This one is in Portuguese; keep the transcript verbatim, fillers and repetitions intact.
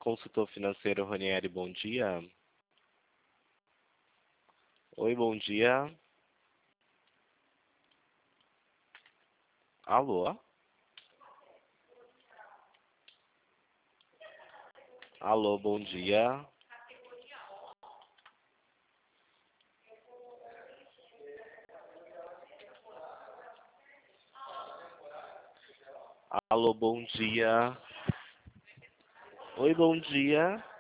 Consultor financeiro Ranieri, bom dia. Oi, bom dia. Alô? Alô, bom dia. Alô, bom dia. Oi, bom dia.